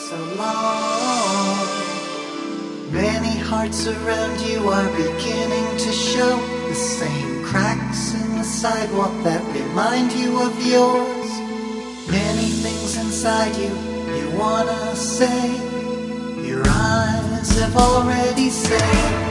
so long. Many hearts around you are beginning to show the same cracks in the sidewalk that remind you of yours. Many things inside you wanna say, your eyes have already said.